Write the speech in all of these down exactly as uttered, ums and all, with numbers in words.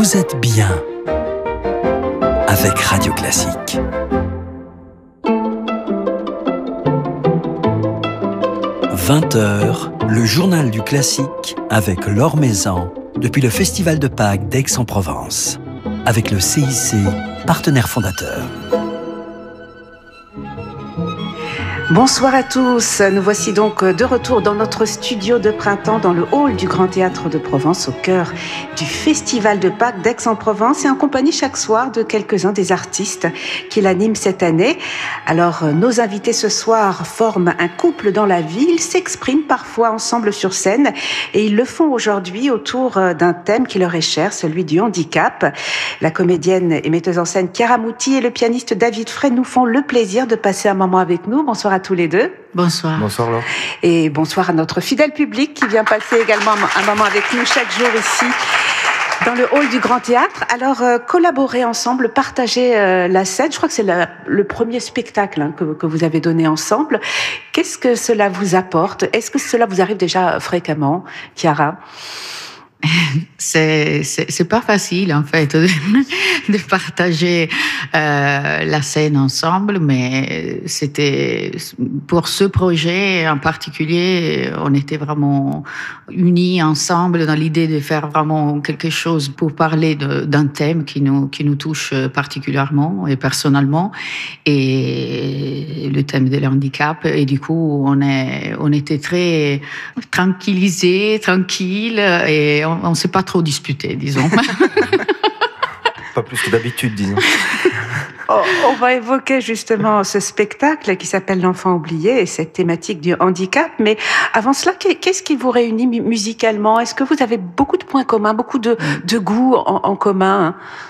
Vous êtes bien avec Radio Classique. vingt heures, le journal du classique avec Laure Maison depuis le Festival de Pâques d'Aix-en-Provence, avec le C I C, partenaire fondateur. Bonsoir à tous, nous voici donc de retour dans notre studio de printemps dans le hall du Grand Théâtre de Provence au cœur du Festival de Pâques d'Aix-en-Provence et en compagnie chaque soir de quelques-uns des artistes qui l'animent cette année. Alors nos invités ce soir forment un couple dans la vie, ils s'expriment parfois ensemble sur scène et ils le font aujourd'hui autour d'un thème qui leur est cher, celui du handicap. La comédienne et metteuse en scène Chiara Muti et le pianiste David Frey nous font le plaisir de passer un moment avec nous. Bonsoir à tous les deux. Bonsoir. Bonsoir Laure. Et bonsoir à notre fidèle public qui vient passer également un moment avec nous chaque jour ici dans le hall du Grand Théâtre. Alors, euh, collaborer ensemble, partager euh, la scène, je crois que c'est la, le premier spectacle hein, que, que vous avez donné ensemble. Qu'est-ce que cela vous apporte? Est-ce que cela vous arrive déjà fréquemment, Chiara? C'est, c'est, c'est pas facile en fait de, de partager euh, la scène ensemble, mais c'était pour ce projet en particulier, on était vraiment unis ensemble dans l'idée de faire vraiment quelque chose pour parler de, d'un thème qui nous qui nous touche particulièrement et personnellement, et le thème de handicap. Et du coup, on est on était très tranquillisés, tranquilles et on ne s'est pas trop disputé, disons. Pas plus que d'habitude, disons. Oh, on va évoquer justement ce spectacle qui s'appelle L'Enfant oublié et cette thématique du handicap. Mais avant cela, qu'est-ce qui vous réunit musicalement? Est-ce que vous avez beaucoup de points communs, beaucoup de, de goûts en, en commun, hein,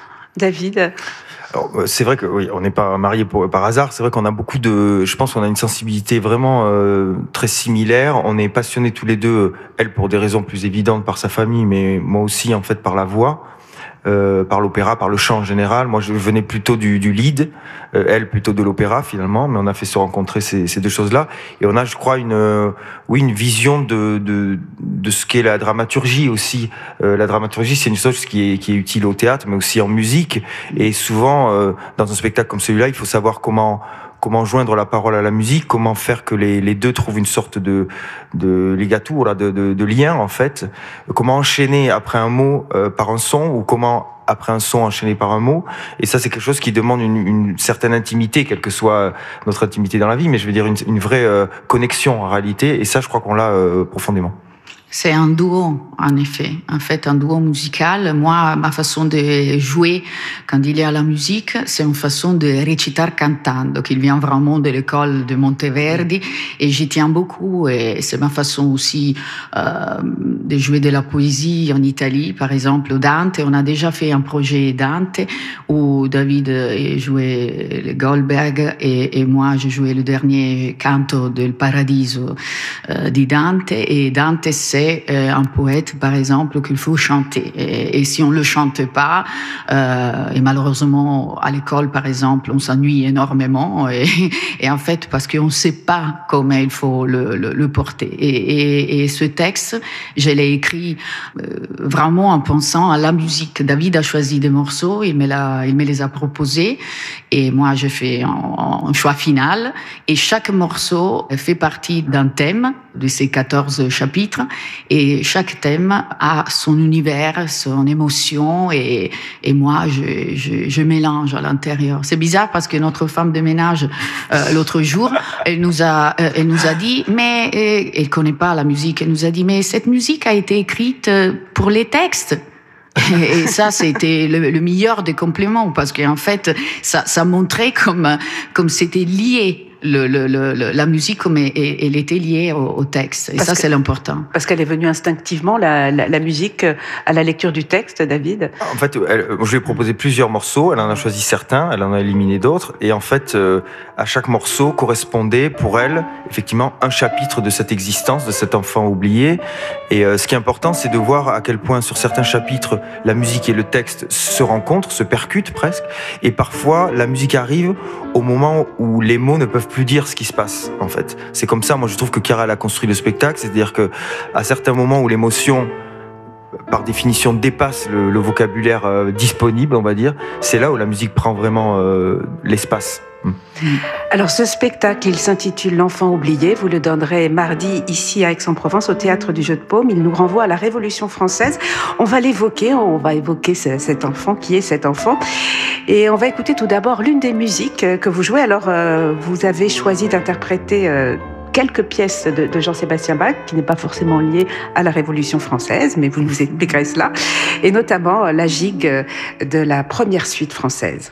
David? Alors, c'est vrai que oui, on n'est pas mariés pour, par hasard. C'est vrai qu'on a beaucoup de, je pense qu'on a une sensibilité vraiment euh, très similaire. On est passionnés tous les deux, elle pour des raisons plus évidentes par sa famille, mais moi aussi en fait par la voix. Euh, par l'opéra, par le chant en général. Moi, je venais plutôt du, du lead, euh, elle plutôt de l'opéra finalement, mais on a fait se rencontrer ces, ces deux choses-là. Et on a, je crois, une, euh, oui, une vision de, de, de ce qu'est la dramaturgie aussi. Euh, la dramaturgie, c'est une chose qui est, qui est utile au théâtre, mais aussi en musique. Et souvent, euh, dans un spectacle comme celui-là, il faut savoir comment comment joindre la parole à la musique, comment faire que les, les deux trouvent une sorte de, de ligature, là, de, de, de lien en fait, comment enchaîner après un mot euh, par un son, ou comment après un son enchaîné par un mot. Et ça, c'est quelque chose qui demande une, une certaine intimité, quelle que soit notre intimité dans la vie, mais je veux dire une, une vraie euh, connexion en réalité, et ça, je crois qu'on l'a euh, profondément. C'est un duo, en effet. En fait, un duo musical. Moi, ma façon de jouer quand il y a la musique, c'est une façon de recitar cantando, qui vient vraiment de l'école de Monteverdi, et j'y tiens beaucoup. Et c'est ma façon aussi euh, de jouer de la poésie en Italie, par exemple, Dante. On a déjà fait un projet Dante où David jouait le Goldberg et, et moi, je jouais le dernier canto del Paradiso euh, di Dante. Et Dante, c'est Euh, un poète, par exemple, qu'il faut chanter. Et, et si on ne le chante pas, euh, et malheureusement, à l'école, par exemple, on s'ennuie énormément. Et, et en fait, parce qu'on ne sait pas comment il faut le, le, le porter. Et, et, et ce texte, je l'ai écrit euh, vraiment en pensant à la musique. David a choisi des morceaux, il me, l'a, il me les a proposés. Et moi, j'ai fait un, un choix final. Et chaque morceau fait partie d'un thème de ces quatorze chapitres. Et chaque thème a son univers, son émotion, et, et moi, je, je, je mélange à l'intérieur. C'est bizarre parce que notre femme de ménage, euh, l'autre jour, elle nous a, euh, elle nous a dit, mais euh, elle connaît pas la musique, elle nous a dit, mais cette musique a été écrite pour les textes. Et ça, c'était le, le meilleur des compliments, parce qu'en fait, ça, ça montrait comme, comme c'était lié. Le, le, le, la musique comme elle, elle était liée au, au texte. Et parce ça, que, c'est l'important. Parce qu'elle est venue instinctivement, la, la, la musique, à la lecture du texte, David. En fait, elle, je lui ai proposé plusieurs morceaux. Elle en a choisi certains, elle en a éliminé d'autres. Et en fait, euh, à chaque morceau correspondait pour elle, effectivement, un chapitre de cette existence, de cet enfant oublié. Et euh, ce qui est important, c'est de voir à quel point, sur certains chapitres, la musique et le texte se rencontrent, se percutent presque. Et parfois, la musique arrive au moment où les mots ne peuvent plus dire ce qui se passe, en fait. C'est comme ça, moi, je trouve que Chiara, elle a construit le spectacle, c'est-à-dire que à certains moments où l'émotion par définition, dépasse le, le vocabulaire euh, disponible, on va dire, c'est là où la musique prend vraiment euh, l'espace. Alors ce spectacle, il s'intitule L'Enfant oublié. Vous le donnerez mardi ici à Aix-en-Provence au Théâtre du Jeu de Paume. Il nous renvoie à la Révolution française. On va l'évoquer, on va évoquer ce, cet enfant, qui est cet enfant. Et on va écouter tout d'abord l'une des musiques que vous jouez. Alors euh, vous avez choisi d'interpréter euh, quelques pièces de, de Jean-Sébastien Bach, qui n'est pas forcément liée à la Révolution française, mais vous nous expliquerez cela. Et notamment la gigue de la première suite française.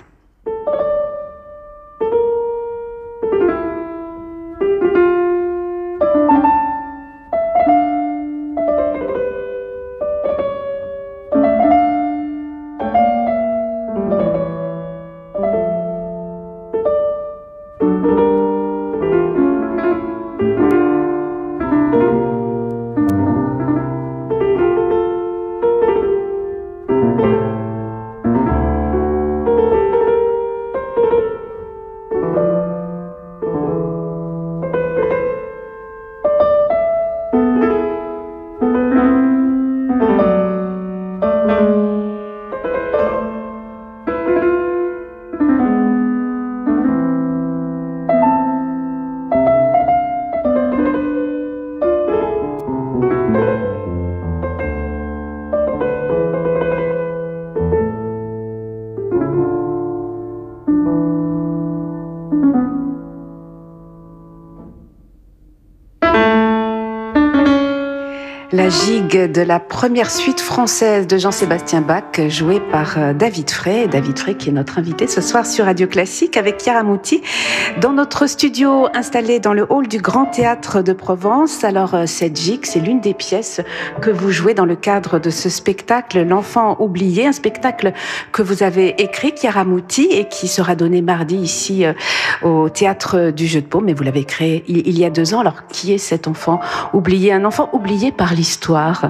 La gigue de la première suite française de Jean-Sébastien Bach, jouée par David Frey. David Frey qui est notre invité ce soir sur Radio Classique avec Chiara Muti dans notre studio installé dans le hall du Grand Théâtre de Provence. Alors cette gigue, c'est l'une des pièces que vous jouez dans le cadre de ce spectacle L'Enfant oublié, un spectacle que vous avez écrit, Chiara Muti, et qui sera donné mardi ici au Théâtre du Jeu de Paume. Mais vous l'avez créé il y a deux ans. Alors qui est cet enfant oublié? Un enfant oublié par l'histoire. Histoire.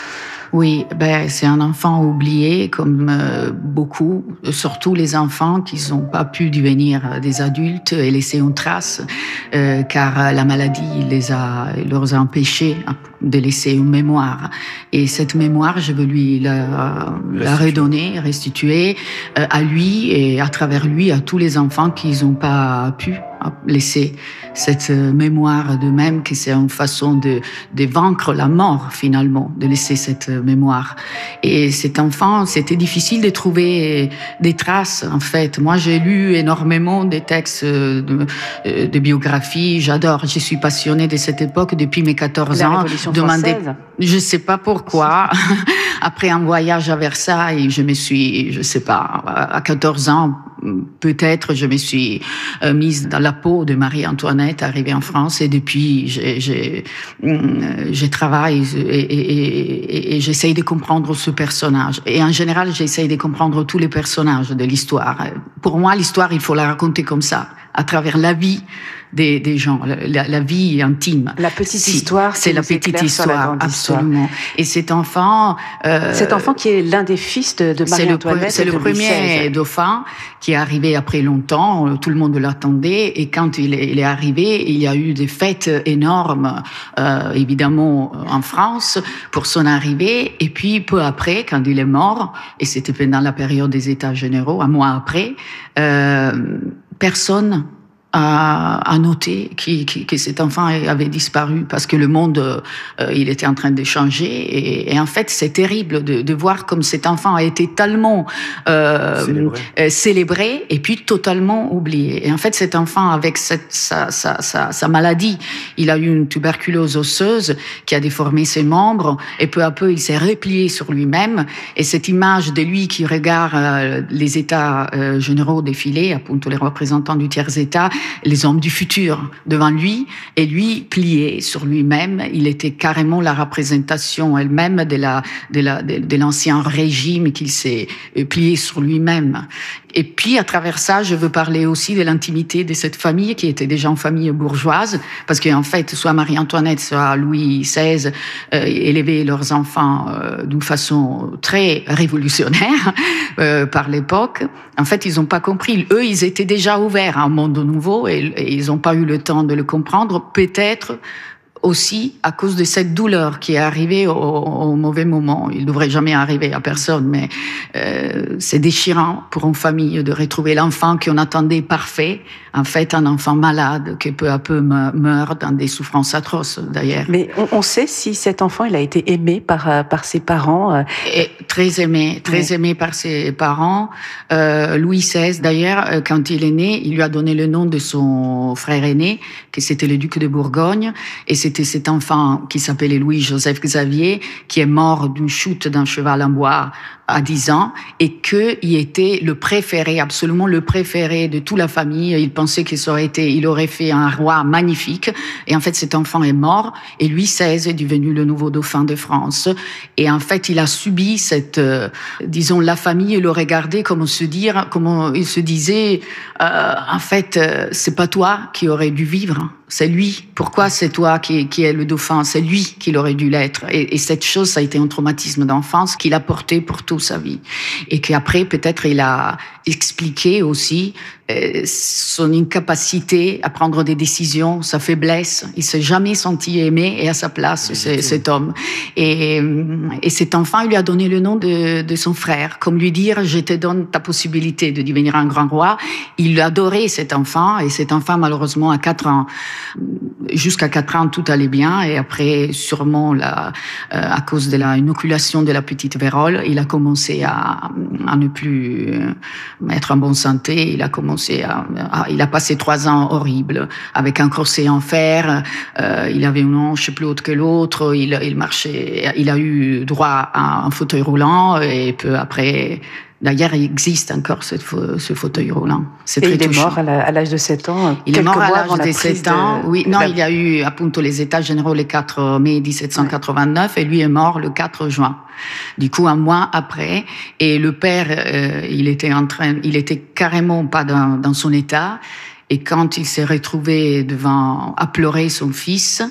Oui, ben c'est un enfant oublié comme euh, beaucoup, surtout les enfants qui n'ont pas pu devenir des adultes et laisser une trace, euh, car la maladie les a, leur a empêchés de laisser une mémoire. Et cette mémoire, je veux lui la, la redonner, restituer euh, à lui et à travers lui à tous les enfants qui n'ont pas pu laisser cette mémoire d'eux-mêmes, que c'est une façon de, de vaincre la mort finalement, de laisser cette mémoire. Et cet enfant, c'était difficile de trouver des traces en fait. Moi, j'ai lu énormément des textes de, de biographie. J'adore, je suis passionnée de cette époque depuis mes quatorze la ans. Révolution Demander, française. Je sais pas pourquoi. Après un voyage à Versailles, je me suis, je sais pas, à quatorze ans, peut-être, je me suis mise dans la peau de Marie-Antoinette, arrivée en France, et depuis, j'ai, j'ai, je travaille et, et, et, et j'essaye de comprendre ce personnage. Et en général, j'essaye de comprendre tous les personnages de l'histoire. Pour moi, l'histoire, il faut la raconter comme ça, à travers la vie des, des gens, la, la vie intime. La petite si, histoire. C'est la petite histoire, absolument. Histoire. Et cet enfant... Euh, cet enfant qui est l'un des fils de, de Marie-Antoinette. C'est le, c'est le premier dauphin qui est arrivé après longtemps, tout le monde l'attendait, et quand il est, il est arrivé, il y a eu des fêtes énormes, euh, évidemment, en France, pour son arrivée, et puis peu après, quand il est mort, et c'était pendant la période des États généraux, un mois après, euh, personne à, à noter qui, qui, que cet enfant avait disparu parce que le monde, euh, il était en train de changer. Et, et en fait, c'est terrible de, de voir comme cet enfant a été tellement euh, célébré. Euh, célébré et puis totalement oublié. Et en fait, cet enfant, avec cette, sa, sa, sa, sa maladie, il a eu une tuberculose osseuse qui a déformé ses membres et peu à peu, il s'est replié sur lui-même. Et cette image de lui qui regarde euh, les États euh, généraux défiler, appunto les représentants du tiers-État, les hommes du futur devant lui, et lui plié sur lui-même. Il était carrément la représentation elle-même de la, de la, de, de l'ancien régime qu'il s'est plié sur lui-même. Et puis, à travers ça, je veux parler aussi de l'intimité de cette famille qui était déjà une famille bourgeoise, parce qu'en fait, soit Marie-Antoinette, soit Louis seize euh, élevaient leurs enfants euh, d'une façon très révolutionnaire euh, par l'époque. En fait, ils n'ont pas compris. Eux, ils étaient déjà ouverts à un monde nouveau et, et ils n'ont pas eu le temps de le comprendre. Peut-être aussi à cause de cette douleur qui est arrivée au, au mauvais moment. Il ne devrait jamais arriver à personne, mais euh, c'est déchirant pour une famille de retrouver l'enfant qu'on attendait parfait, en fait un enfant malade qui peu à peu meurt dans des souffrances atroces d'ailleurs. Mais on, on sait si cet enfant il a été aimé par, par ses parents. Et très aimé, très oui. aimé par ses parents. Euh, Louis seize d'ailleurs, quand il est né, il lui a donné le nom de son frère aîné, que c'était le duc de Bourgogne, et c'était cet enfant qui s'appelait Louis-Joseph Xavier, qui est mort d'une chute d'un cheval en bois à dix ans, et qu'il était le préféré, absolument le préféré de toute la famille. Il pensait qu'il aurait été, il aurait fait un roi magnifique, et en fait cet enfant est mort, et Louis seize est devenu le nouveau dauphin de France, et en fait il a subi cette, euh, disons, la famille le regardait comme se dire, comme il se disait, euh, en fait, euh, c'est pas toi qui aurais dû vivre, c'est lui. Pourquoi c'est toi qui, qui est le dauphin? C'est lui qui l'aurait dû l'être. Et, et cette chose, ça a été un traumatisme d'enfance qu'il a porté pour toute sa vie. Et qu'après, peut-être, il a expliqué aussi euh, son incapacité à prendre des décisions, sa faiblesse. Il s'est jamais senti aimé et à sa place, c'est, cet homme. Et, et cet enfant, il lui a donné le nom de, de son frère, comme lui dire, je te donne ta possibilité de devenir un grand roi. Il adorait cet enfant, et cet enfant, malheureusement, à quatre ans, jusqu'à quatre ans, tout allait bien, et après, sûrement, la, euh, à cause de la inoculation de la petite vérole, il a commencé à, à ne plus être en bonne santé. Il a commencé à, à il a passé trois ans horribles, avec un corset en fer. Euh, il avait une hanche plus haute que l'autre. Il, il marchait. Il a eu droit à un fauteuil roulant, et peu après. D'ailleurs, il existe encore ce, ce fauteuil roulant. C'est et très il touchant. est mort à, la, à l'âge de sept ans. Il est mort à l'âge de de sept ans. De... Oui, non, la... il y a eu appunto les États généraux le quatre mai dix-sept cent quatre-vingt-neuf, ouais. Et lui est mort le quatre juin. Du coup, un mois après. Et le père, euh, il était en train, il était carrément pas dans, dans son état. Et quand il s'est retrouvé devant à pleurer son fils,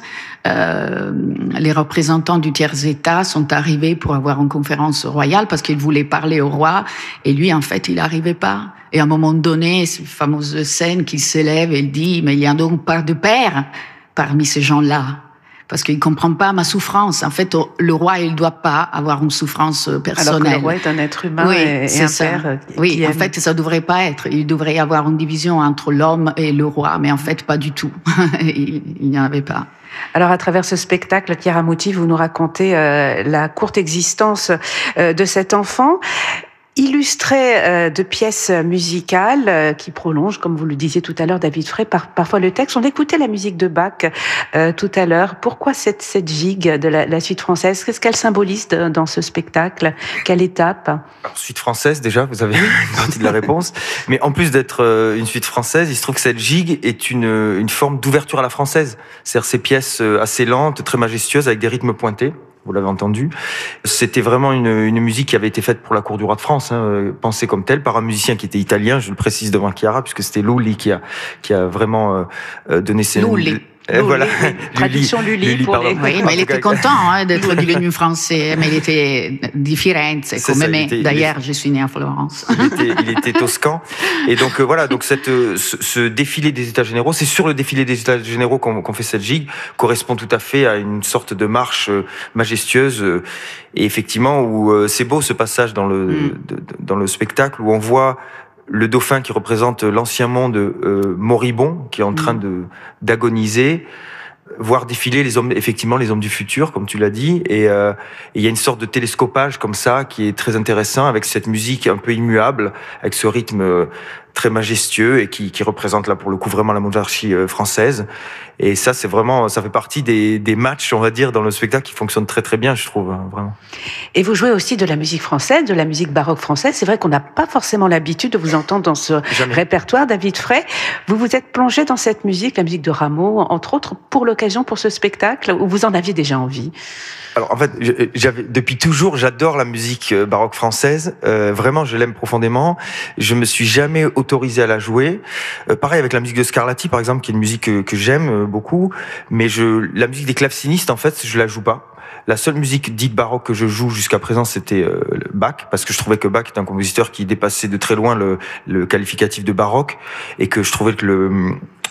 euh, les représentants du tiers-État sont arrivés pour avoir une conférence royale parce qu'ils voulaient parler au roi. Et lui, en fait, il n'arrivait pas. Et à un moment donné, cette fameuse scène qu'il s'élève et il dit « Mais il n'y a donc pas de père parmi ces gens-là ». Parce qu'il ne comprend pas ma souffrance. En fait, le roi, il ne doit pas avoir une souffrance personnelle. Alors que le roi est un être humain oui, et, et un ça. père qui Oui, aime. En fait, ça ne devrait pas être. Il devrait y avoir une division entre l'homme et le roi. Mais en fait, pas du tout. il n'y en avait pas. Alors, à travers ce spectacle, Chiara Muti, vous nous racontez euh, la courte existence euh, de cet enfant. Illustré euh, de pièces musicales euh, qui prolongent, comme vous le disiez tout à l'heure, David Frey, par, parfois le texte. On écoutait la musique de Bach euh, tout à l'heure. Pourquoi cette, cette gigue de la, la suite française? Qu'est-ce qu'elle symbolise de, dans ce spectacle? Quelle étape? Alors, suite française, déjà, vous avez une partie de la réponse. Mais en plus d'être euh, une suite française, il se trouve que cette gigue est une, une forme d'ouverture à la française. C'est-à-dire ces pièces assez lentes, très majestueuses, avec des rythmes pointés. Vous l'avez entendu. C'était vraiment une, une musique qui avait été faite pour la cour du roi de France, hein, pensée comme telle par un musicien qui était italien, je le précise devant Chiara, puisque c'était Lully qui a, qui a vraiment euh, donné ses... Lully. Et voilà. Oui. Traduction Lully, Lully pour les... Oui, mais il était content hein, d'être devenu français, mais il était de Firenze, comme ça, moi. D'ailleurs, était... je suis né à Florence. Il était, il était toscan. Et donc euh, voilà, donc cette, ce, ce défilé des États généraux, c'est sur le défilé des États généraux qu'on, qu'on fait cette gigue, correspond tout à fait à une sorte de marche majestueuse. Et effectivement, où euh, c'est beau ce passage dans le, mm. de, de, dans le spectacle, où on voit le dauphin qui représente l'ancien monde euh, moribond, qui est en train de d'agoniser, voir défiler les hommes, effectivement les hommes du futur, comme tu l'as dit, et euh, il y a une sorte de télescopage comme ça qui est très intéressant avec cette musique un peu immuable, avec ce rythme euh, très majestueux et qui, qui représente là pour le coup vraiment la monarchie euh, française. Et ça, c'est vraiment, ça fait partie des, des matchs, on va dire, dans le spectacle qui fonctionnent très très bien, je trouve, hein, vraiment. Et vous jouez aussi de la musique française, de la musique baroque française. C'est vrai qu'on n'a pas forcément l'habitude de vous entendre dans ce Jamais. répertoire, David Frey. Vous vous êtes plongé dans cette musique, la musique de Rameau, entre autres, pour l'occasion, pour ce spectacle, ou vous en aviez déjà envie? Alors en fait, j'avais depuis toujours, j'adore la musique baroque française. Euh, vraiment, je l'aime profondément. Je me suis jamais autorisé à la jouer. Euh, pareil avec la musique de Scarlatti, par exemple, qui est une musique que, que j'aime beaucoup. Mais je, la musique des clavecinistes, en fait, je la joue pas. La seule musique dite baroque que je joue jusqu'à présent, c'était euh, Bach, parce que je trouvais que Bach était un compositeur qui dépassait de très loin le, le qualificatif de baroque, et que je trouvais que le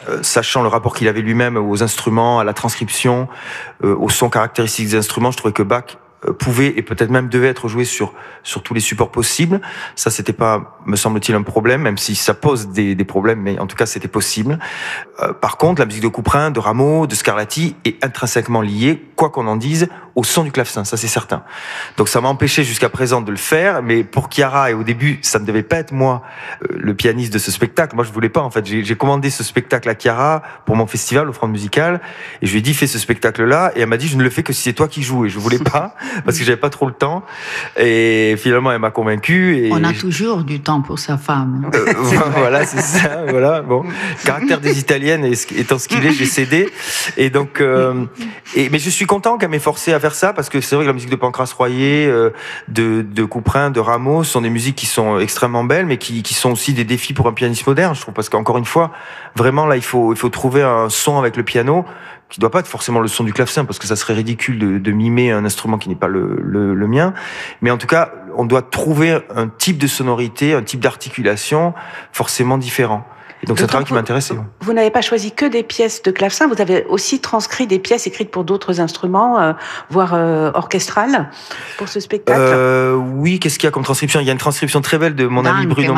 euh, sachant le rapport qu'il avait lui-même aux instruments, à la transcription, euh, au son caractéristique des instruments, je trouvais que Bach pouvait et peut-être même devait être joué sur sur tous les supports possibles. Ça, c'était pas, me semble-t-il, un problème, même si ça pose des, des problèmes, mais en tout cas, c'était possible. Euh, par contre, la musique de Couperin, de Rameau, de Scarlatti est intrinsèquement liée, quoi qu'on en dise, au son du clavecin, ça c'est certain. Donc ça m'a empêché jusqu'à présent de le faire, mais pour Chiara, et au début, ça ne devait pas être moi, euh, le pianiste de ce spectacle. Moi, je voulais pas, en fait. J'ai, j'ai commandé ce spectacle à Chiara pour mon festival, Offrande musicale, et je lui ai dit, fais ce spectacle-là, et elle m'a dit, je ne le fais que si c'est toi qui joues, et je voulais pas, parce que j'avais pas trop le temps. Et finalement, elle m'a convaincu. Et on a toujours du temps pour sa femme. Euh, voilà, c'est ça. Voilà. Bon, le caractère des Italiennes étant ce qu'il est, j'ai cédé. Et donc, euh, et mais je suis content qu'elle m'ait forcé à faire ça, parce que c'est vrai que la musique de Pancras Royer, euh, de, de Couperin, de Rameau, sont des musiques qui sont extrêmement belles, mais qui, qui sont aussi des défis pour un pianiste moderne, je trouve, parce qu'encore une fois, vraiment là, il faut, il faut trouver un son avec le piano qui doit pas être forcément le son du clavecin, parce que ça serait ridicule de, de mimer un instrument qui n'est pas le, le, le mien. Mais en tout cas, on doit trouver un type de sonorité, un type d'articulation forcément différent. Et donc, c'est un travail qui m'intéressait. Vous, vous n'avez pas choisi que des pièces de clavecin, vous avez aussi transcrit des pièces écrites pour d'autres instruments, euh, voire euh, orchestrales, pour ce spectacle. Euh, oui, qu'est-ce qu'il y a comme transcription ? Il y a une transcription très belle de mon ami Bruno.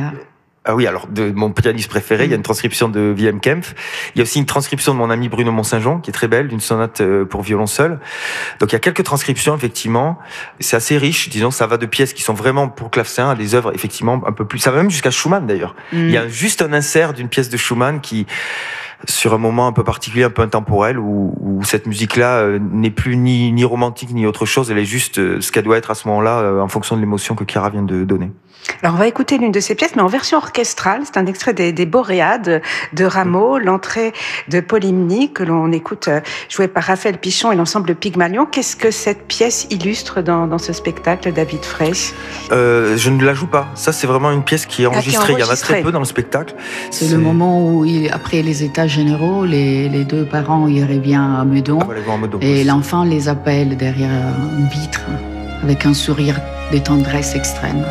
Ah oui, alors de mon pianiste préféré, il y a une transcription de Wilhelm Kempff. Il y a aussi une transcription de mon ami Bruno Mont-Saint-Jean, qui est très belle, d'une sonate pour violon seul. Donc il y a quelques transcriptions, effectivement. C'est assez riche, disons, ça va de pièces qui sont vraiment pour clavecin à des œuvres, effectivement, un peu plus... Ça va même jusqu'à Schumann, d'ailleurs. Mm. Il y a juste un insert d'une pièce de Schumann qui... sur un moment un peu particulier, un peu intemporel, où, où cette musique-là euh, n'est plus ni, ni romantique ni autre chose, elle est juste euh, ce qu'elle doit être à ce moment-là, euh, en fonction de l'émotion que Chiara vient de donner. Alors on va écouter l'une de ces pièces, mais en version orchestrale. C'est un extrait des, des Boréades de Rameau, l'entrée de Polymnie, que l'on écoute jouée par Raphaël Pichon et l'ensemble Pygmalion. Qu'est-ce que cette pièce illustre dans, dans ce spectacle, David Frey ? euh, Je ne la joue pas. Ça, c'est vraiment une pièce qui est enregistrée. Ah, qui est enregistrée. Il y en a très peu dans le spectacle. C'est, c'est... le moment où, il, après les états généraux, les, les deux parents ils reviennent à Meudon, ah, voilà, à Meudon et l'enfant les appelle derrière une vitre avec un sourire de tendresse extrême.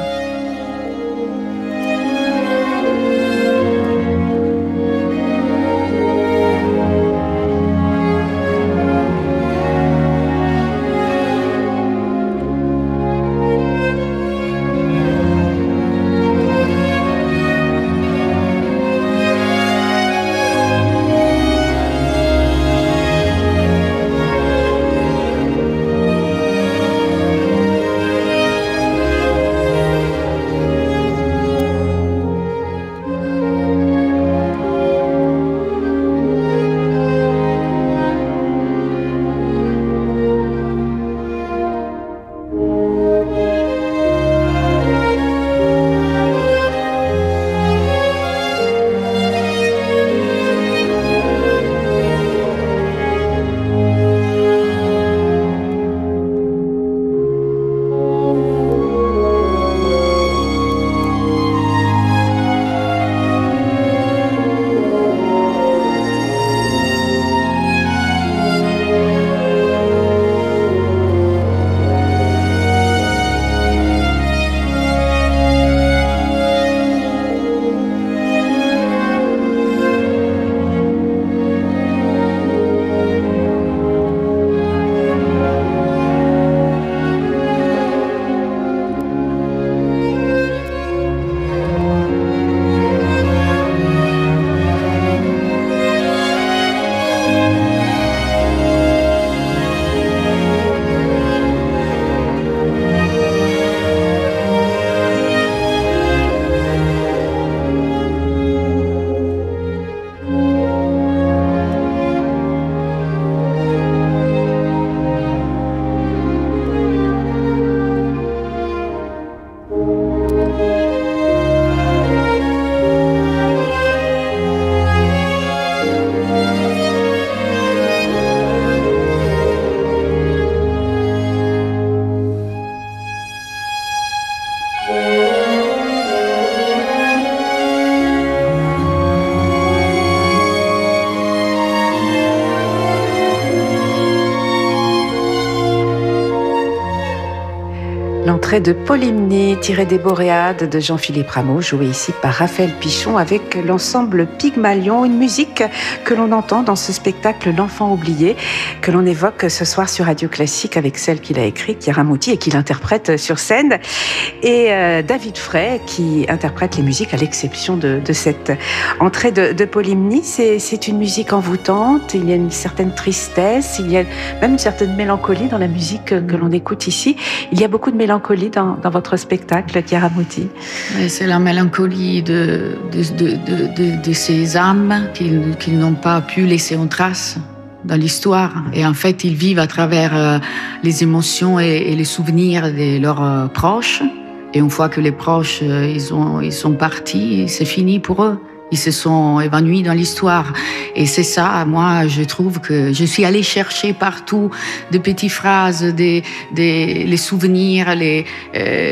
extrait de Polymnie, tiré des Boréades de Jean-Philippe Rameau, joué ici par Raphaël Pichon avec l'ensemble Pygmalion, une musique que l'on entend dans ce spectacle L'Enfant oublié, que l'on évoque ce soir sur Radio Classique avec celle qu'il a écrite, Chiara Muti, et qu'il interprète sur scène, et euh, David Frey qui interprète les musiques à l'exception de, de cette entrée de, de Polymnie. C'est, c'est une musique envoûtante, il y a une certaine tristesse, il y a même une certaine mélancolie dans la musique que, que l'on écoute ici. Il y a beaucoup de mélancolie dans, dans votre spectacle, Chiara Muti. C'est la mélancolie de, de, de, de, de, de ces âmes qu'ils, qu'ils n'ont pas pu laisser en trace dans l'histoire. Et en fait, ils vivent à travers euh, les émotions et, et les souvenirs de leurs euh, proches. Et une fois que les proches, euh, ils, ont, ils sont partis, c'est fini pour eux. Ils se sont évanouis dans l'histoire. Et c'est ça, moi, je trouve que je suis allée chercher partout des petites phrases, des, des, les souvenirs, les, euh,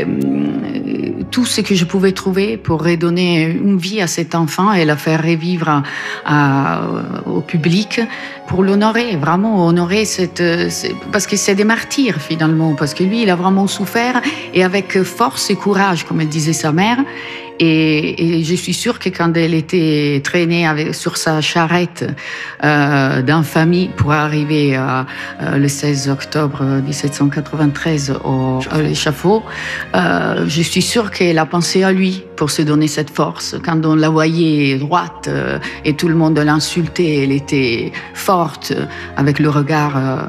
tout ce que je pouvais trouver pour redonner une vie à cet enfant et la faire revivre à, à, au public pour l'honorer, vraiment honorer cette, cette... Parce que c'est des martyrs, finalement, parce que lui, il a vraiment souffert et avec force et courage, comme elle disait sa mère. Et, et je suis sûre que quand elle était traînée avec, sur sa charrette euh, d'infamie pour arriver à, euh, le seize octobre dix-sept cent quatre-vingt-treize au, à l'échafaud, euh, je suis sûre qu'elle a pensé à lui pour se donner cette force. Quand on la voyait droite euh, et tout le monde l'insultait, elle était forte, avec le regard euh,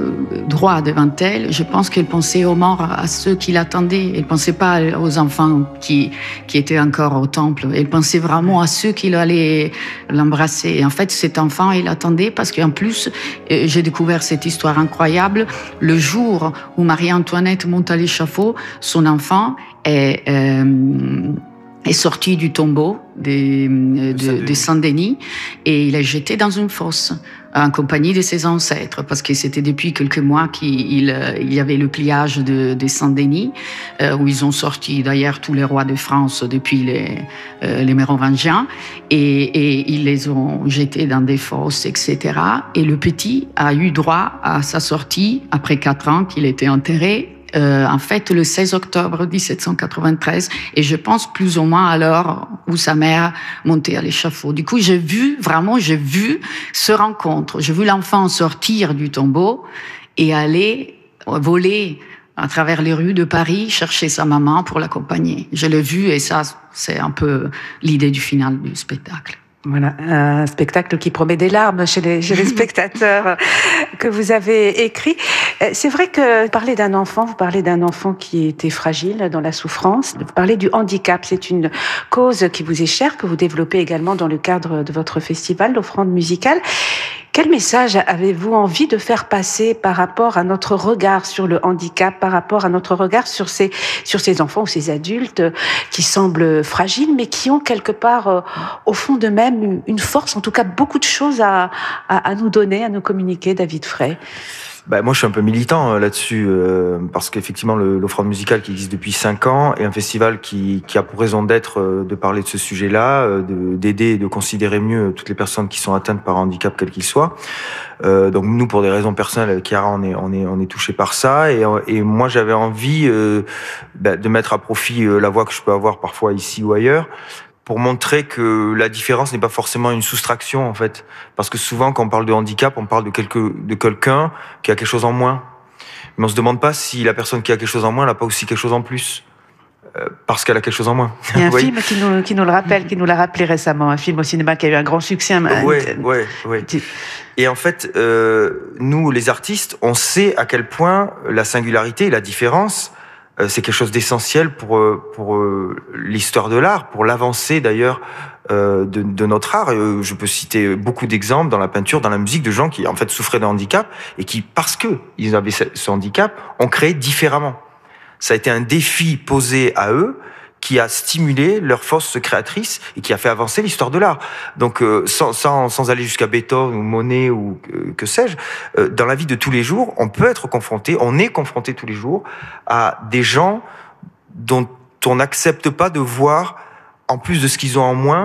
droit devant elle. Je pense qu'elle pensait aux morts, à ceux qui l'attendaient. Elle ne pensait pas aux enfants qui, qui étaient encore au temple. Elle pensait vraiment à ceux qui allaient l'embrasser. Et en fait, cet enfant, il attendait parce qu'en plus, j'ai découvert cette histoire incroyable. Le jour où Marie-Antoinette monte à l'échafaud, son enfant est... Euh, est sorti du tombeau des, de, de Saint-Denis et il est jeté dans une fosse en compagnie de ses ancêtres parce que c'était depuis quelques mois qu'il il y avait le pliage de, de Saint-Denis euh, où ils ont sorti d'ailleurs tous les rois de France depuis les, euh, les Mérovingiens et, et ils les ont jetés dans des fosses, et cetera. Et le petit a eu droit à sa sortie après quatre ans qu'il était enterré. Euh, en fait, le seize octobre dix-sept cent quatre-vingt-treize, et je pense plus ou moins à l'heure où sa mère montait à l'échafaud. Du coup, j'ai vu, vraiment, j'ai vu ce rencontre. J'ai vu l'enfant sortir du tombeau et aller voler à travers les rues de Paris, chercher sa maman pour l'accompagner. Je l'ai vu et ça, c'est un peu l'idée du final du spectacle. Voilà, un spectacle qui promet des larmes chez les, chez les spectateurs que vous avez écrit. C'est vrai que vous parlez d'un enfant, vous parlez d'un enfant qui était fragile dans la souffrance. Vous parlez du handicap, c'est une cause qui vous est chère, que vous développez également dans le cadre de votre festival, l'Offrande musicale. Quel message avez-vous envie de faire passer par rapport à notre regard sur le handicap, par rapport à notre regard sur ces, sur ces enfants ou ces adultes qui semblent fragiles, mais qui ont quelque part, euh, au fond d'eux-mêmes, une force, en tout cas beaucoup de choses à, à, à nous donner, à nous communiquer, David Frey? Bah, moi, je suis un peu militant euh, là-dessus, euh, parce qu'effectivement, le, l'Offrande musicale qui existe depuis cinq ans est un festival qui, qui a pour raison d'être euh, de parler de ce sujet-là, euh, de, d'aider et de considérer mieux toutes les personnes qui sont atteintes par un handicap, quel qu'il soit. Euh, donc nous, pour des raisons personnelles, Chiara, on est, on est, on est touché par ça, et, et moi, j'avais envie euh, bah, de mettre à profit euh, la voix que je peux avoir parfois ici ou ailleurs, pour montrer que la différence n'est pas forcément une soustraction, en fait. Parce que souvent, quand on parle de handicap, on parle de, quelque, de quelqu'un qui a quelque chose en moins. Mais on se demande pas si la personne qui a quelque chose en moins n'a pas aussi quelque chose en plus. Euh, parce qu'elle a quelque chose en moins. Il y a un film qui nous, qui nous le rappelle, qui nous l'a rappelé récemment, un film au cinéma qui a eu un grand succès. Oui, oui, oui. Et en fait, euh, nous, les artistes, on sait à quel point la singularité et la différence, c'est quelque chose d'essentiel pour pour l'histoire de l'art, pour l'avancée d'ailleurs de, de notre art. Je peux citer beaucoup d'exemples dans la peinture, dans la musique, de gens qui en fait souffraient d'un handicap et qui, parce que ils avaient ce handicap, ont créé différemment. Ça a été un défi posé à eux qui a stimulé leur force créatrice et qui a fait avancer l'histoire de l'art. Donc, euh, sans, sans, sans aller jusqu'à Beethoven ou Monet ou euh, que sais-je, euh, dans la vie de tous les jours, on peut être confronté, on est confronté tous les jours à des gens dont on n'accepte pas de voir, en plus de ce qu'ils ont en moins,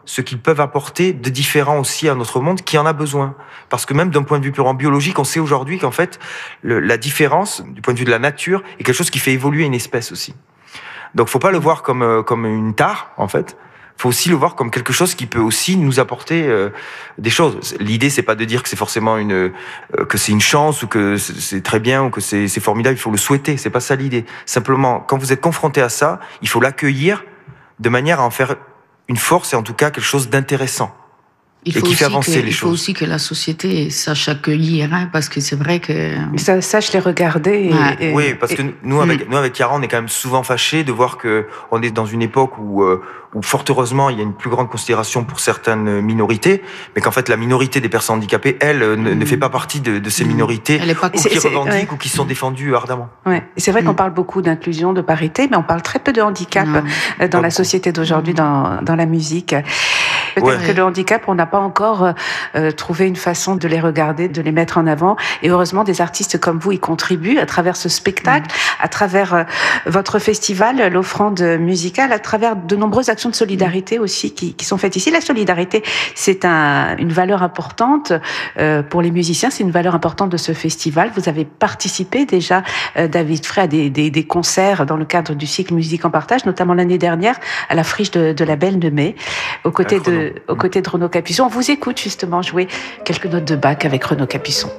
ce qu'ils peuvent apporter de différent aussi à notre monde qui en a besoin. Parce que même d'un point de vue purement biologique, on sait aujourd'hui qu'en fait, le, la différence, du point de vue de la nature, est quelque chose qui fait évoluer une espèce aussi. Donc faut pas le voir comme, comme une tare, en fait. Faut aussi le voir comme quelque chose qui peut aussi nous apporter euh, des choses. L'idée, c'est pas de dire que c'est forcément une euh, que c'est une chance ou que c'est très bien ou que c'est c'est formidable. Il faut le souhaiter. C'est pas ça l'idée. Simplement, quand vous êtes confronté à ça, il faut l'accueillir de manière à en faire une force et en tout cas quelque chose d'intéressant. Il et faut, qui fait aussi avancer que, les il faut choses. aussi que la société sache accueillir, hein, parce que c'est vrai que... Ça, sache les regarder. Et, Ouais. et, Oui, parce et, que nous, avec, nous, avec Chiara, on est quand même souvent fâchés de voir que on est dans une époque où, euh, où, fort heureusement, il y a une plus grande considération pour certaines minorités, mais qu'en fait, la minorité des personnes handicapées, elle, ne, mmh. ne fait pas partie de, de ces minorités Elle est pas ou qui revendiquent ouais. ou qui sont défendues ardemment. Ouais. Et c'est vrai mmh. qu'on parle beaucoup d'inclusion, de parité, mais on parle très peu de handicap non. dans pas la beaucoup. société d'aujourd'hui, mmh. dans, dans la musique. Peut-être ouais. que le handicap, on n'a pas encore euh, trouvé une façon de les regarder, de les mettre en avant. Et heureusement, des artistes comme vous y contribuent à travers ce spectacle, mmh. à travers euh, votre festival, l'offrande musicale, à travers de nombreuses actions de solidarité aussi qui, qui sont faites ici. La solidarité, c'est un, une valeur importante euh, pour les musiciens, c'est une valeur importante de ce festival. Vous avez participé déjà, euh, David Frey, à des, des, des concerts dans le cadre du cycle Musique en partage, notamment l'année dernière à la friche de, de la Belle de Mai, aux côtés de aux côtés de Renaud Capuçon. On vous écoute justement jouer quelques notes de Bach avec Renaud Capuçon.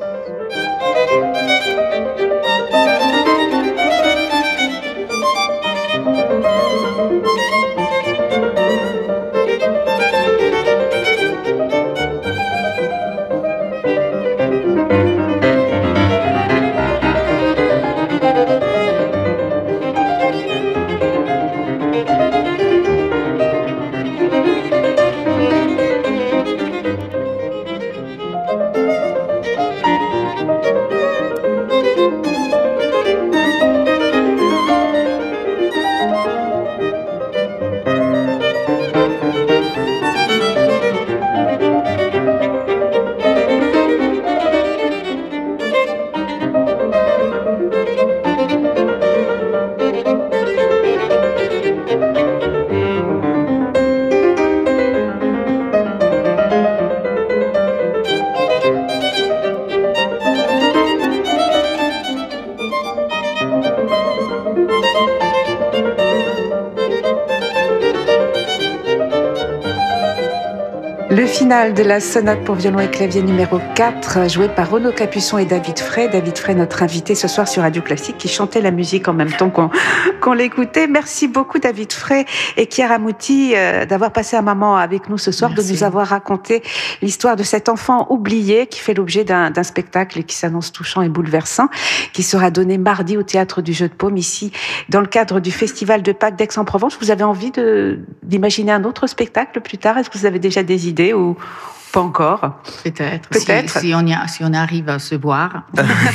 Le final de la sonate pour violon et clavier numéro quatre, joué par Renaud Capuçon et David Frey. David Frey, notre invité ce soir sur Radio Classique, qui chantait la musique en même temps qu'on, qu'on l'écoutait. Merci beaucoup David Frey et Chiara Muti euh, d'avoir passé un moment avec nous ce soir, Merci. de nous avoir raconté l'histoire de cet enfant oublié qui fait l'objet d'un, d'un spectacle qui s'annonce touchant et bouleversant, qui sera donné mardi au Théâtre du Jeu de Paume, ici, dans le cadre du Festival de Pâques d'Aix-en-Provence. Vous avez envie de, d'imaginer un autre spectacle plus tard? Est-ce que vous avez déjà des idées ou pas encore? Peut-être. Peut-être. Si, si, on y a, si on arrive à se voir.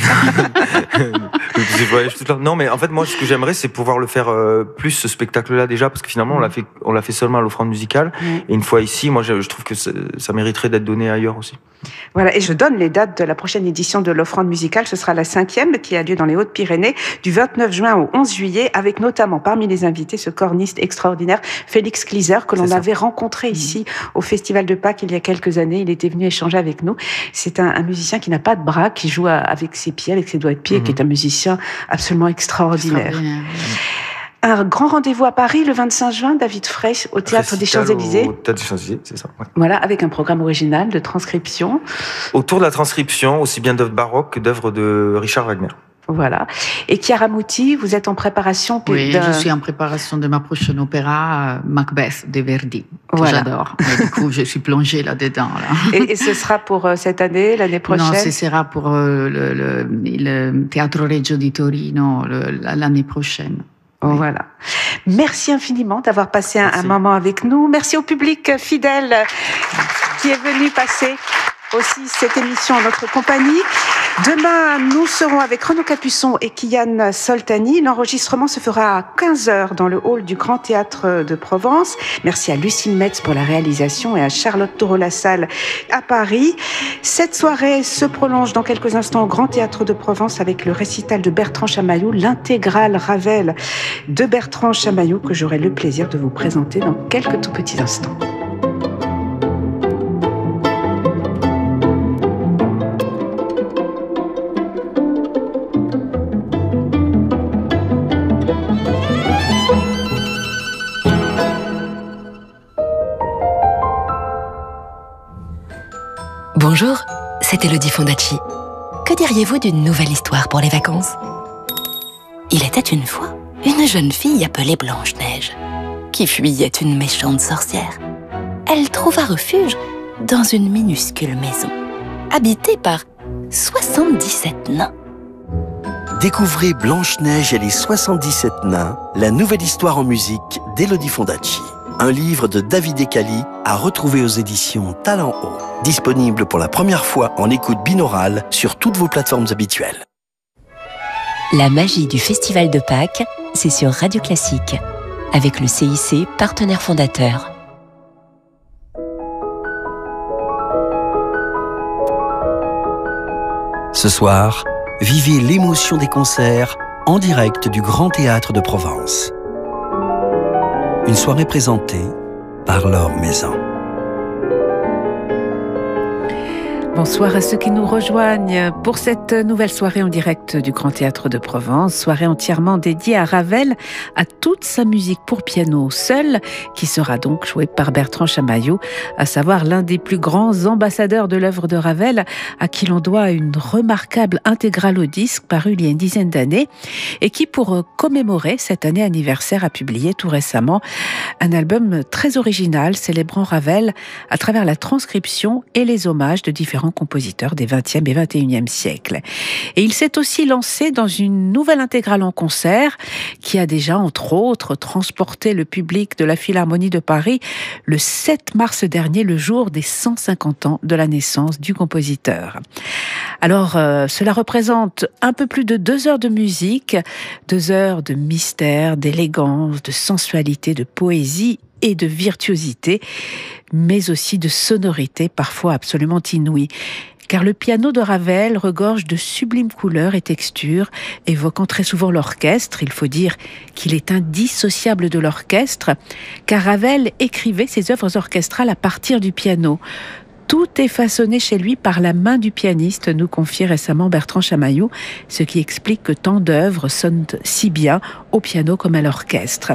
Non, mais en fait, moi, ce que j'aimerais, c'est pouvoir le faire euh, plus, ce spectacle-là, déjà, parce que finalement, mmh. on l'a fait, on l'a fait seulement à l'offrande musicale. Mmh. Et une fois ici, moi, je, je trouve que ça, ça mériterait d'être donné ailleurs aussi. Voilà, et je donne les dates de la prochaine édition de l'offrande musicale. Ce sera la cinquième, qui a lieu dans les Hautes-Pyrénées, du vingt-neuf juin au onze juillet, avec notamment parmi les invités ce corniste extraordinaire, Félix Kliser, que l'on avait rencontré ici au Festival de Pâques il y a quelques années. Il était venu échanger avec nous. C'est un, un musicien qui n'a pas de bras, qui joue avec ses pieds, avec ses doigts de pied, mmh. qui est un musicien absolument extraordinaire. extraordinaire. Un grand rendez-vous à Paris le vingt-cinq juin, David Frey, au Théâtre Récital des Champs-Élysées. Au Théâtre des Champs-Élysées, c'est ça. Ouais. Voilà, avec un programme original de transcription. Autour de la transcription, aussi bien d'œuvres baroques que d'œuvres de Richard Wagner. Voilà. Et Chiara Muti, vous êtes en préparation pour Oui, d'un... je suis en préparation de ma prochaine opéra, Macbeth de Verdi, que voilà. j'adore. Et du coup, je suis plongée là-dedans. Là. Et, et ce sera pour cette année, l'année prochaine? Non, ce sera pour le, le, le Teatro Regio di Torino le, l'année prochaine. Oh, oui. Voilà. Merci infiniment d'avoir passé un, un moment avec nous. Merci au public fidèle qui est venu passer aussi cette émission en notre compagnie. Demain, nous serons avec Renaud Capuçon et Kian Soltani. L'enregistrement se fera à quinze heures dans le hall du Grand Théâtre de Provence. Merci à Lucie Metz pour la réalisation et à Charlotte Taureau-Lassalle à Paris. Cette soirée se prolonge dans quelques instants au Grand Théâtre de Provence avec le récital de Bertrand Chamaillou, l'intégrale Ravel de Bertrand Chamaillou, que j'aurai le plaisir de vous présenter dans quelques tout petits instants. c'est Elodie Fondacci. Que diriez-vous d'une nouvelle histoire pour les vacances ? Il était une fois une jeune fille appelée Blanche-Neige, qui fuyait une méchante sorcière. Elle trouva refuge dans une minuscule maison, habitée par soixante-dix-sept nains. Découvrez Blanche-Neige et les soixante-dix-sept nains, la nouvelle histoire en musique d'Elodie Fondacci. Un livre de David Ekali à retrouver aux éditions Talent Haut. Disponible pour la première fois en écoute binaurale sur toutes vos plateformes habituelles. La magie du Festival de Pâques, c'est sur Radio Classique, avec le C I C, partenaire fondateur. Ce soir, vivez l'émotion des concerts en direct du Grand Théâtre de Provence. Une soirée présentée par Laure Maison. Bonsoir à ceux qui nous rejoignent pour cette nouvelle soirée en direct du Grand Théâtre de Provence, soirée entièrement dédiée à Ravel, à toute sa musique pour piano seul, qui sera donc jouée par Bertrand Chamaillou, à savoir l'un des plus grands ambassadeurs de l'œuvre de Ravel, à qui l'on doit une remarquable intégrale au disque parue il y a une dizaine d'années, et qui, pour commémorer cette année anniversaire, a publié tout récemment un album très original célébrant Ravel à travers la transcription et les hommages de différents compositeurs des vingtième et vingt et unième siècles. Et il s'est aussi lancé dans une nouvelle intégrale en concert qui a déjà, entre autres, transporté le public de la Philharmonie de Paris le sept mars dernier, le jour des cent cinquante ans de la naissance du compositeur. Alors, euh, cela représente un peu plus de deux heures de musique, deux heures de mystère, d'élégance, de sensualité, de poésie et de virtuosité, mais aussi de sonorité parfois absolument inouïe. Car le piano de Ravel regorge de sublimes couleurs et textures, évoquant très souvent l'orchestre. Il faut dire qu'il est indissociable de l'orchestre, car Ravel écrivait ses œuvres orchestrales à partir du piano. Tout est façonné chez lui par la main du pianiste, nous confie récemment Bertrand Chamaillou, ce qui explique que tant d'œuvres sonnent si bien au piano comme à l'orchestre.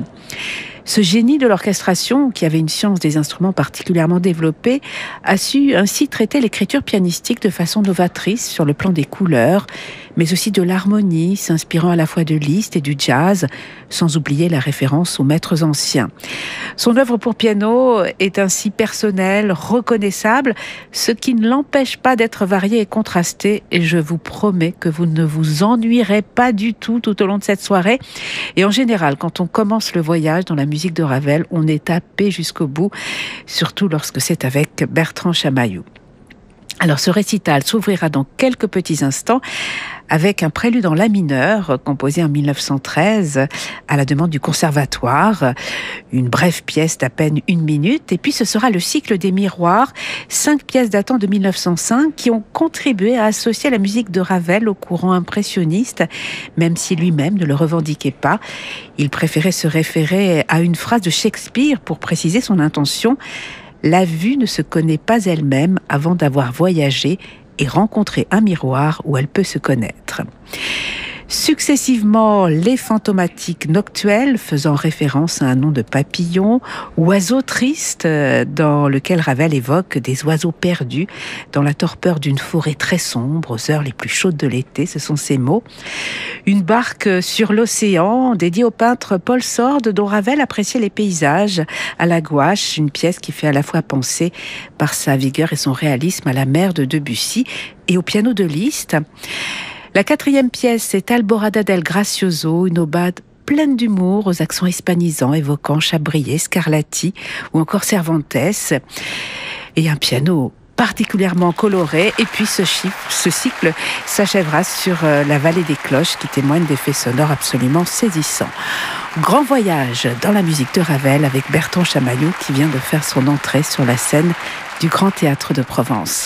Ce génie de l'orchestration, qui avait une science des instruments particulièrement développée, a su ainsi traiter l'écriture pianistique de façon novatrice sur le plan des couleurs, mais aussi de l'harmonie, s'inspirant à la fois de Liszt et du jazz, sans oublier la référence aux maîtres anciens. Son œuvre pour piano est ainsi personnelle, reconnaissable, ce qui ne l'empêche pas d'être variée et contrastée, et je vous promets que vous ne vous ennuierez pas du tout tout au long de cette soirée. Et en général, quand on commence le voyage dans la musique de Ravel, on est happé jusqu'au bout, surtout lorsque c'est avec Bertrand Chamaillou. Alors ce récital s'ouvrira dans quelques petits instants avec un prélude en la mineur composé en mille neuf cent treize à la demande du conservatoire, une brève pièce d'à peine une minute, et puis ce sera le cycle des miroirs, cinq pièces datant de mille neuf cent cinq qui ont contribué à associer la musique de Ravel au courant impressionniste, même si lui-même ne le revendiquait pas. Il préférait se référer à une phrase de Shakespeare pour préciser son intention. La vue ne se connaît pas elle-même avant d'avoir voyagé et rencontré un miroir où elle peut se connaître. Successivement, les fantomatiques noctuelles, faisant référence à un nom de papillon, oiseau triste, dans lequel Ravel évoque des oiseaux perdus dans la torpeur d'une forêt très sombre aux heures les plus chaudes de l'été, ce sont ces mots. Une barque sur l'océan, dédiée au peintre Paul Sorde, dont Ravel appréciait les paysages à la gouache, une pièce qui fait à la fois penser par sa vigueur et son réalisme à la mer de Debussy et au piano de Liszt. La quatrième pièce, c'est Alborada del Gracioso, une aubade pleine d'humour aux accents hispanisants évoquant Chabrier, Scarlatti ou encore Cervantes, et un piano particulièrement coloré. Et puis ce, chiffre, ce cycle s'achèvera sur la vallée des cloches qui témoigne d'effets sonores absolument saisissants. Grand voyage dans la musique de Ravel avec Bertrand Chamaillou qui vient de faire son entrée sur la scène du Grand Théâtre de Provence.